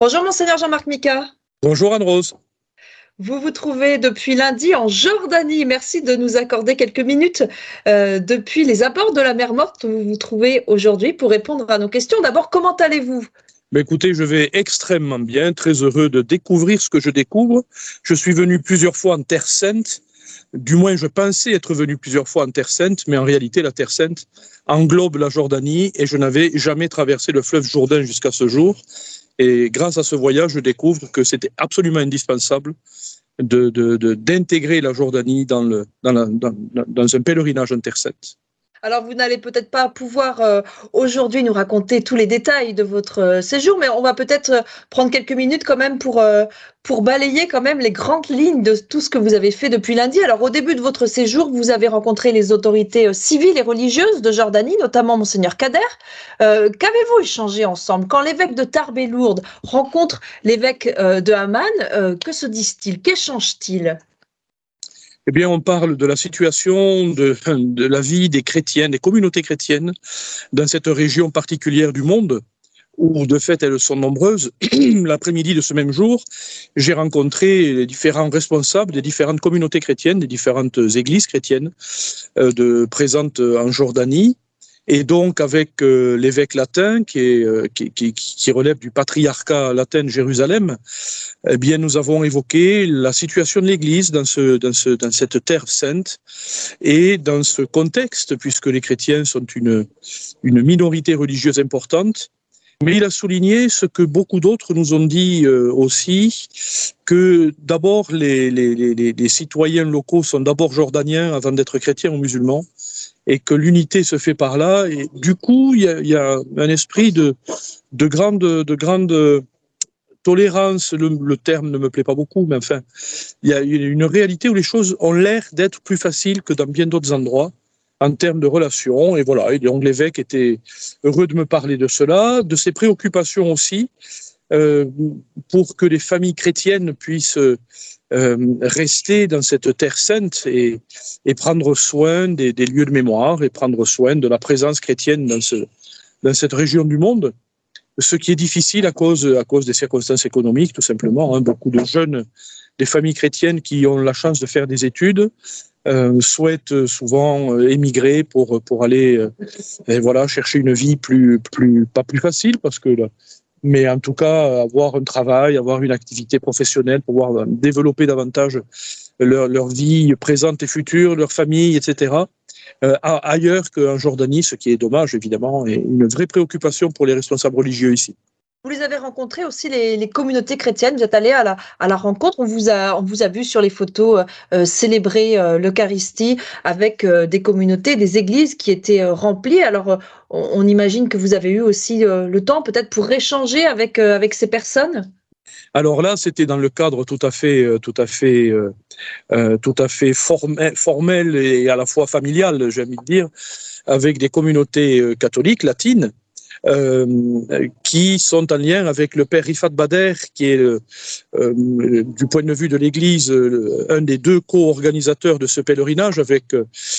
Bonjour Monseigneur Jean-Marc Mika. Bonjour Anne-Rose. Vous vous trouvez depuis lundi en Jordanie. Merci de nous accorder quelques minutes depuis les abords de la mer Morte où vous vous trouvez aujourd'hui pour répondre à nos questions. D'abord, comment allez-vous? Écoutez, je vais extrêmement bien, très heureux de découvrir ce que je découvre. Je suis venu plusieurs fois en Terre Sainte. Du moins, je pensais être venu plusieurs fois en Terre Sainte, mais en réalité, la Terre Sainte englobe la Jordanie et je n'avais jamais traversé le fleuve Jourdain jusqu'à ce jour. Et grâce à ce voyage, je découvre que c'était absolument indispensable d'intégrer la Jordanie dans un pèlerinage en Terre Sainte. Alors, vous n'allez peut-être pas pouvoir aujourd'hui nous raconter tous les détails de votre séjour, mais on va peut-être prendre quelques minutes quand même pour balayer quand même les grandes lignes de tout ce que vous avez fait depuis lundi. Alors, au début de votre séjour, vous avez rencontré les autorités civiles et religieuses de Jordanie, notamment Monseigneur Kader. Qu'avez-vous échangé ensemble? Quand l'évêque de Tarbes et Lourdes rencontre l'évêque de Amman, que se disent-ils? Qu'échangent-ils? Eh bien, on parle de la situation de la vie des chrétiens, des communautés chrétiennes dans cette région particulière du monde, où de fait elles sont nombreuses. L'après-midi de ce même jour, j'ai rencontré les différents responsables des différentes communautés chrétiennes, des différentes églises chrétiennes présentes en Jordanie. Et donc, avec l'évêque latin qui relève du patriarcat latin de Jérusalem, eh bien, nous avons évoqué la situation de l'Église dans cette terre sainte et dans ce contexte, puisque les chrétiens sont une minorité religieuse importante. Mais il a souligné ce que beaucoup d'autres nous ont dit aussi, que d'abord les citoyens locaux sont d'abord jordaniens avant d'être chrétiens ou musulmans, et que l'unité se fait par là. Et du coup, il y a un esprit de grande tolérance. Le terme ne me plaît pas beaucoup, mais enfin, il y a une réalité où les choses ont l'air d'être plus faciles que dans bien d'autres endroits en termes de relations. Et voilà, et donc l'évêque était heureux de me parler de cela, de ses préoccupations aussi, pour que les familles chrétiennes puissent rester dans cette terre sainte et prendre soin des lieux de mémoire et prendre soin de la présence chrétienne dans cette région du monde. Ce qui est difficile à cause des circonstances économiques, tout simplement. Beaucoup de jeunes des familles chrétiennes qui ont la chance de faire des études souhaitent souvent émigrer pour aller chercher une vie pas plus facile, mais en tout cas avoir un travail, avoir une activité professionnelle, pouvoir développer davantage leur vie présente et future, leur famille, etc. Ailleurs qu'en Jordanie, ce qui est dommage évidemment, et une vraie préoccupation pour les responsables religieux ici. Vous les avez rencontrés aussi, les communautés chrétiennes. Vous êtes allé à la rencontre. On vous a vu sur les photos célébrer l'Eucharistie avec des communautés, des églises qui étaient remplies. Alors, on imagine que vous avez eu aussi le temps peut-être pour échanger avec ces personnes. Alors là, c'était dans le cadre tout à fait formel et à la fois familial, j'ai envie de dire, avec des communautés catholiques latines. Qui sont en lien avec le père Rifat Bader, qui est, du point de vue de l'Église, un des deux co-organisateurs de ce pèlerinage, avec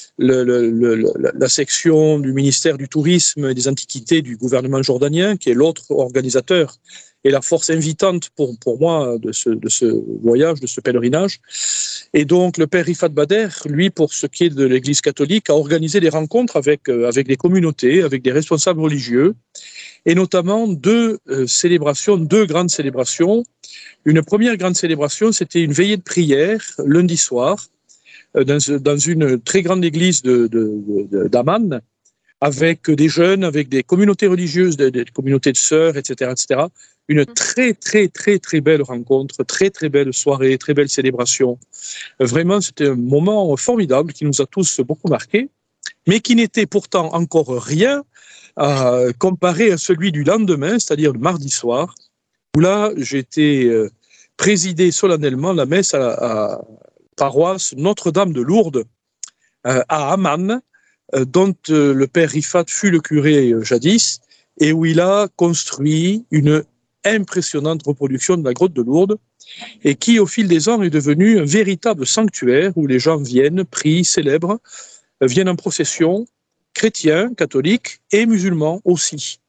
la section du ministère du Tourisme et des Antiquités du gouvernement jordanien, qui est l'autre organisateur et la force invitante pour moi de ce voyage, de ce pèlerinage. Et donc, le père Rifat Bader, lui, pour ce qui est de l'Église catholique, a organisé des rencontres avec des communautés, avec des responsables religieux, et notamment deux grandes célébrations. Une première grande célébration, c'était une veillée de prière lundi soir dans une très grande église d'Amman, avec des jeunes, avec des communautés religieuses, des communautés de sœurs, etc., etc. Une très, très, très, très belle rencontre, très, très belle soirée, très belle célébration. Vraiment, c'était un moment formidable qui nous a tous beaucoup marqués, mais qui n'était pourtant encore rien comparé à celui du lendemain, c'est-à-dire le mardi soir, où là, j'ai été présidé solennellement la messe à la paroisse Notre-Dame de Lourdes à Amman, dont le père Rifat fut le curé jadis, et où il a construit une impressionnante reproduction de la grotte de Lourdes, et qui, au fil des ans, est devenu un véritable sanctuaire où les gens viennent, prient, célèbrent, viennent en procession, chrétiens, catholiques et musulmans aussi.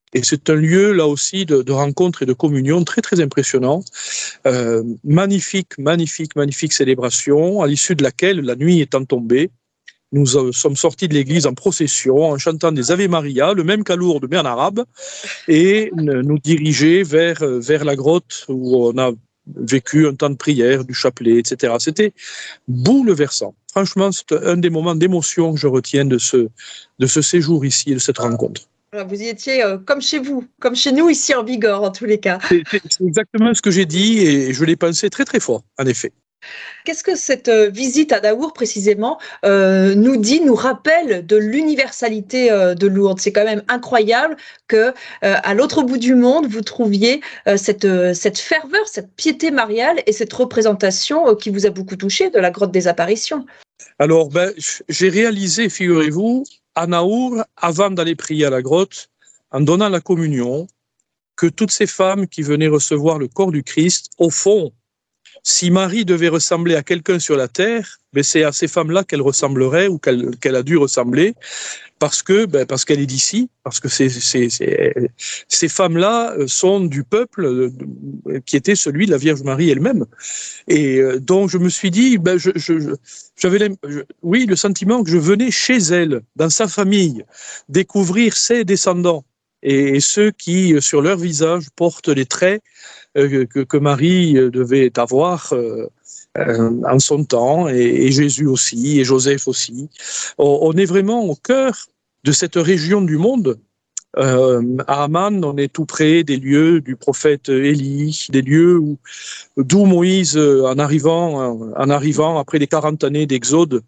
Et c'est un lieu, là aussi, de rencontre et de communion très, très impressionnant. Magnifique célébration, à l'issue de laquelle, la nuit étant tombée, nous sommes sortis de l'église en procession, en chantant des Ave Maria, le même qu'à Lourdes, mais en arabe, et nous diriger vers la grotte où on a vécu un temps de prière, du chapelet, etc. C'était bouleversant. Franchement, c'est un des moments d'émotion que je retiens de ce séjour ici, de cette rencontre. Vous y étiez comme chez vous, comme chez nous ici en Bigorre, en tous les cas. C'est exactement ce que j'ai dit et je l'ai pensé très très fort, en effet. Qu'est-ce que cette visite à Naour, précisément, nous rappelle de l'universalité de Lourdes? C'est quand même incroyable que, à l'autre bout du monde, vous trouviez cette ferveur, cette piété mariale et cette représentation qui vous a beaucoup touché de la grotte des apparitions. Alors, j'ai réalisé, figurez-vous, à Naour, avant d'aller prier à la grotte, en donnant la communion, que toutes ces femmes qui venaient recevoir le corps du Christ, au fond, si Marie devait ressembler à quelqu'un sur la terre, c'est à ces femmes-là qu'elle ressemblerait ou qu'elle a dû ressembler, parce qu'elle est d'ici, parce que ces femmes-là sont du peuple qui était celui de la Vierge Marie elle-même. Et donc je me suis dit, j'avais le sentiment que je venais chez elle, dans sa famille, découvrir ses descendants et ceux qui, sur leur visage, portent les traits que Marie devait avoir en son temps, et Jésus aussi, et Joseph aussi. On est vraiment au cœur de cette région du monde. À Amman, on est tout près des lieux du prophète Élie, des lieux d'où Moïse, en arrivant après les 40 années d'Exode,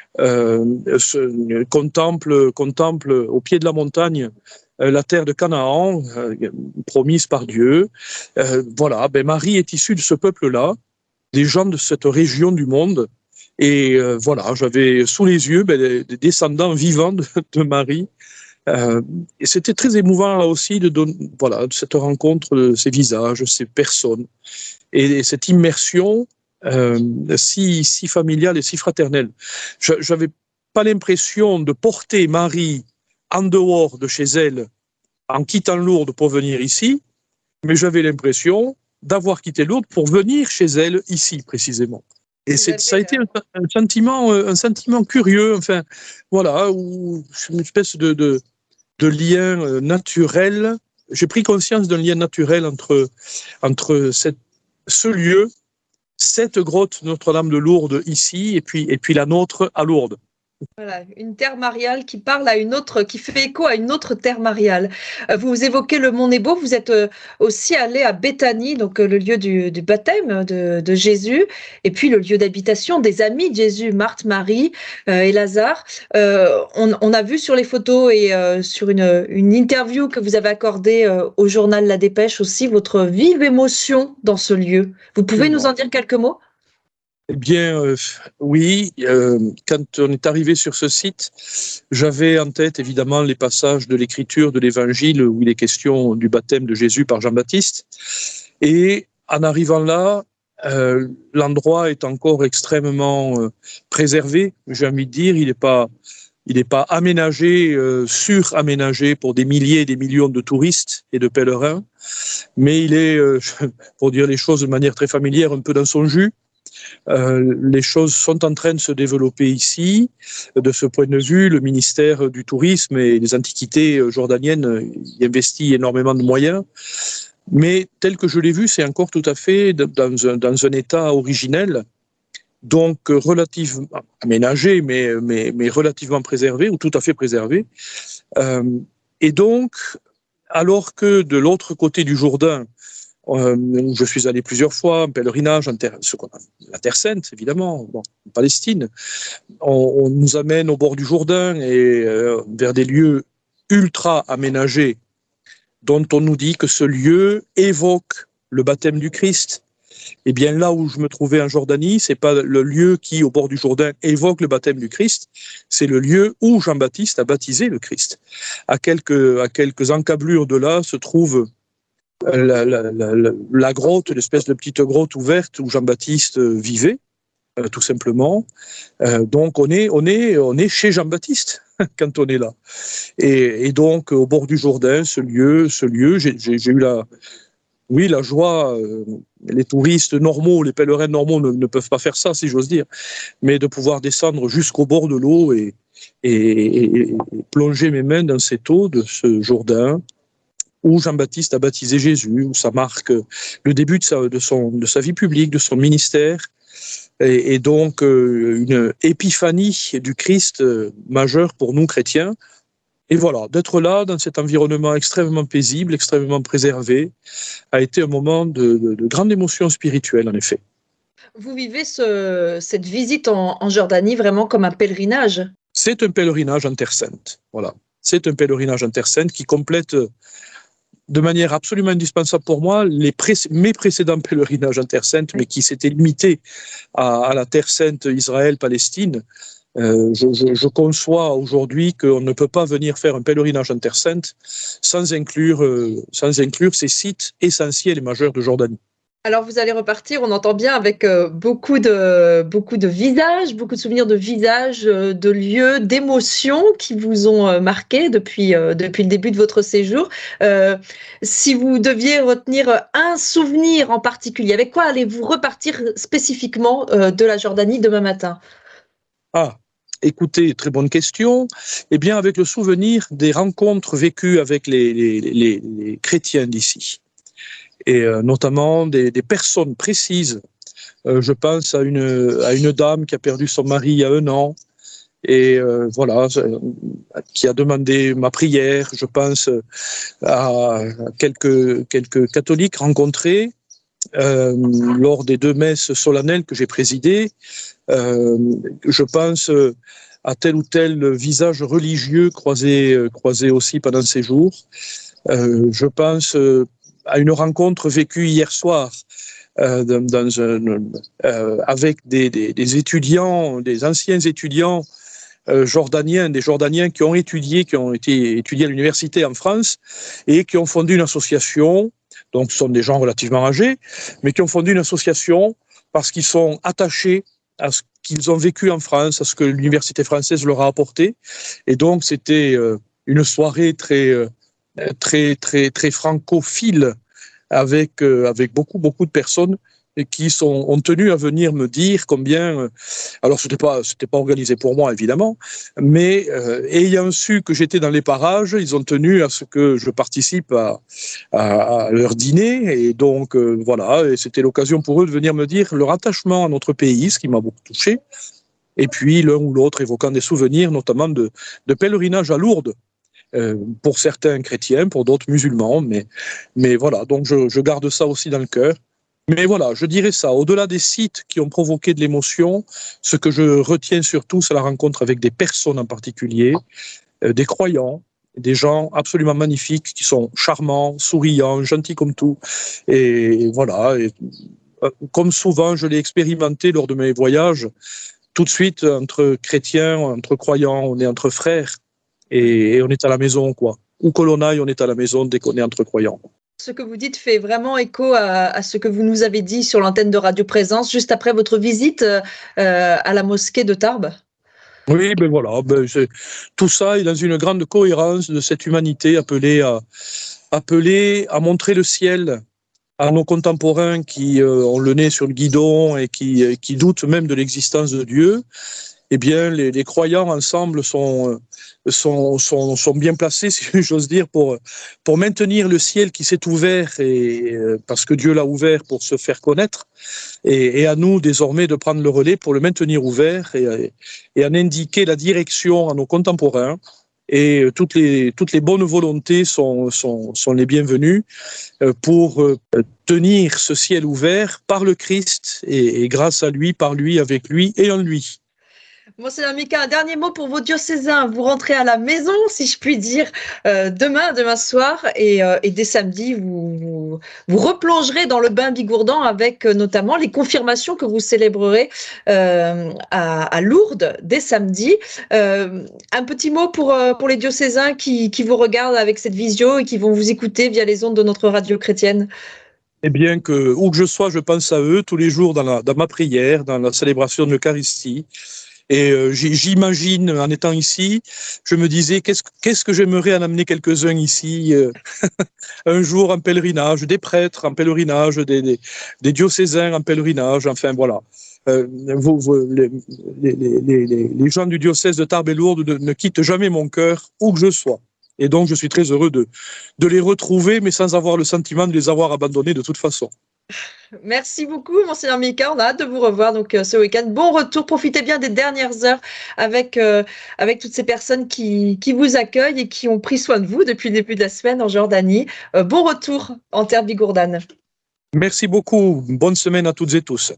contemple au pied de la montagne la terre de Canaan, promise par Dieu. Marie est issue de ce peuple-là, des gens de cette région du monde. Et j'avais sous les yeux des descendants vivants de Marie. Et c'était très émouvant là aussi de cette rencontre de ces visages, ces personnes, et cette immersion si familiale et si fraternelle. Je n'avais pas l'impression de porter Marie en dehors de chez elle, en quittant Lourdes pour venir ici, mais j'avais l'impression d'avoir quitté Lourdes pour venir chez elle ici précisément. Et ça a été un sentiment curieux, où une espèce de lien naturel. J'ai pris conscience d'un lien naturel entre ce lieu, cette grotte Notre-Dame de Lourdes ici, et puis la nôtre à Lourdes. Voilà, une terre mariale qui parle à une autre, qui fait écho à une autre terre mariale. Vous évoquez le Mont Nebo, vous êtes aussi allé à Béthanie, donc le lieu du baptême de Jésus, et puis le lieu d'habitation des amis de Jésus, Marthe, Marie et Lazare. On a vu sur les photos et sur une interview que vous avez accordée au journal La Dépêche aussi, votre vive émotion dans ce lieu. Vous pouvez nous en dire quelques mots ? Eh bien, oui, quand on est arrivé sur ce site, j'avais en tête évidemment les passages de l'Écriture, de l'Évangile, où il est question du baptême de Jésus par Jean-Baptiste. Et en arrivant là, l'endroit est encore extrêmement préservé, j'ai envie de dire. Il n'est pas aménagé, suraménagé pour des milliers et des millions de touristes et de pèlerins, mais il est, pour dire les choses de manière très familière, un peu dans son jus. Les choses sont en train de se développer ici. De ce point de vue, le ministère du Tourisme et des Antiquités jordaniennes y investit énormément de moyens. Mais tel que je l'ai vu, c'est encore tout à fait dans un état originel, donc relativement aménagé, mais relativement préservé, ou tout à fait préservé. Et donc, alors que de l'autre côté du Jourdain, où je suis allé plusieurs fois en pèlerinage, la Terre Sainte, évidemment, en Palestine. On nous amène au bord du Jourdain et vers des lieux ultra aménagés, dont on nous dit que ce lieu évoque le baptême du Christ. Eh bien, là où je me trouvais en Jordanie, c'est pas le lieu qui, au bord du Jourdain, évoque le baptême du Christ, c'est le lieu où Jean-Baptiste a baptisé le Christ. À quelques encablures de là se trouve la grotte, l'espèce de petite grotte ouverte où Jean-Baptiste vivait, tout simplement. Donc on est chez Jean-Baptiste. quand on est là. Et donc, au bord du Jourdain, ce lieu, j'ai eu la joie. Les touristes normaux, les pèlerins normaux ne peuvent pas faire ça, si j'ose dire, mais de pouvoir descendre jusqu'au bord de l'eau et plonger mes mains dans cette eau de ce Jourdain où Jean-Baptiste a baptisé Jésus, où ça marque le début de sa vie publique, de son ministère, et donc une épiphanie du Christ majeure pour nous chrétiens. Et voilà, d'être là, dans cet environnement extrêmement paisible, extrêmement préservé, a été un moment de grande émotion spirituelle, en effet. Vous vivez cette visite en Jordanie vraiment comme un pèlerinage? C'est un pèlerinage en Terre Sainte, voilà. C'est un pèlerinage en Terre Sainte qui complète de manière absolument indispensable pour moi mes précédents pèlerinages en Terre Sainte, mais qui s'étaient limités à la Terre Sainte Israël-Palestine. Je conçois aujourd'hui qu'on ne peut pas venir faire un pèlerinage en Terre Sainte sans inclure ces sites essentiels et majeurs de Jordanie. Alors vous allez repartir, on entend bien, avec beaucoup de visages, beaucoup de souvenirs de visages, de lieux, d'émotions qui vous ont marqué depuis le début de votre séjour. Si vous deviez retenir un souvenir en particulier, avec quoi allez-vous repartir spécifiquement de la Jordanie demain matin? Écoutez, très bonne question. Eh bien, avec le souvenir des rencontres vécues avec les chrétiens d'ici, et notamment des personnes précises. Je pense à une dame qui a perdu son mari il y a 1 an, et voilà, qui a demandé ma prière. Je pense à quelques catholiques rencontrés lors des 2 messes solennelles que j'ai présidées. Je pense à tel ou tel visage religieux croisé aussi pendant ces jours. Je pense à une rencontre vécue hier soir avec des étudiants, des anciens étudiants jordaniens, des Jordaniens qui ont été étudiés à l'université en France et qui ont fondé une association. Donc, ce sont des gens relativement âgés, mais qui ont fondé une association parce qu'ils sont attachés à ce qu'ils ont vécu en France, à ce que l'université française leur a apporté. Et donc, c'était une soirée très francophile avec beaucoup de personnes et qui ont tenu à venir me dire combien. Alors, c'était pas organisé pour moi, évidemment, mais ayant su que j'étais dans les parages, ils ont tenu à ce que je participe à leur dîner. Et donc, voilà, et c'était l'occasion pour eux de venir me dire leur attachement à notre pays, ce qui m'a beaucoup touché. Et puis, l'un ou l'autre évoquant des souvenirs, notamment de pèlerinage à Lourdes, pour certains chrétiens, pour d'autres musulmans. Mais voilà, donc je garde ça aussi dans le cœur. Mais voilà, je dirais ça. Au-delà des sites qui ont provoqué de l'émotion, ce que je retiens surtout, c'est la rencontre avec des personnes en particulier, des croyants, des gens absolument magnifiques, qui sont charmants, souriants, gentils comme tout. Et voilà, comme souvent, je l'ai expérimenté lors de mes voyages, tout de suite, entre chrétiens, entre croyants, on est entre frères, et on est à la maison, quoi. Où que l'on aille, on est à la maison dès qu'on est entre croyants. Ce que vous dites fait vraiment écho à ce que vous nous avez dit sur l'antenne de Radio Présence juste après votre visite à la mosquée de Tarbes. Oui, ben voilà, tout ça est dans une grande cohérence de cette humanité appelée à montrer le ciel à nos contemporains qui ont le nez sur le guidon et qui doutent même de l'existence de Dieu. Eh bien, les croyants ensemble sont bien placés, si j'ose dire, pour maintenir le ciel qui s'est ouvert, parce que Dieu l'a ouvert pour se faire connaître, et à nous désormais de prendre le relais pour le maintenir ouvert et en indiquer la direction à nos contemporains. Et toutes les bonnes volontés sont les bienvenues pour tenir ce ciel ouvert par le Christ et grâce à lui, par lui, avec lui et en lui. Monseigneur Mika, un dernier mot pour vos diocésains. Vous rentrez à la maison, si je puis dire, demain soir, et dès samedi, vous replongerez dans le bain Bigourdan avec notamment les confirmations que vous célébrerez à Lourdes dès samedi. Un petit mot pour les diocésains qui vous regardent avec cette visio et qui vont vous écouter via les ondes de notre radio chrétienne. Eh bien, où que je sois, je pense à eux tous les jours dans ma prière, dans la célébration de l'Eucharistie. Et j'imagine, en étant ici, je me disais, qu'est-ce que j'aimerais en amener quelques-uns ici, un jour en pèlerinage, des prêtres en pèlerinage, des diocésains en pèlerinage, enfin voilà. Les gens du diocèse de Tarbes et Lourdes ne quittent jamais mon cœur, où que je sois. Et donc, je suis très heureux de les retrouver, mais sans avoir le sentiment de les avoir abandonnés de toute façon. Merci beaucoup, Monseigneur Mika. On a hâte de vous revoir donc ce week-end. Bon retour. Profitez bien des dernières heures avec toutes ces personnes qui vous accueillent et qui ont pris soin de vous depuis le début de la semaine en Jordanie. Bon retour en terre bigourdane. Merci beaucoup. Bonne semaine à toutes et tous.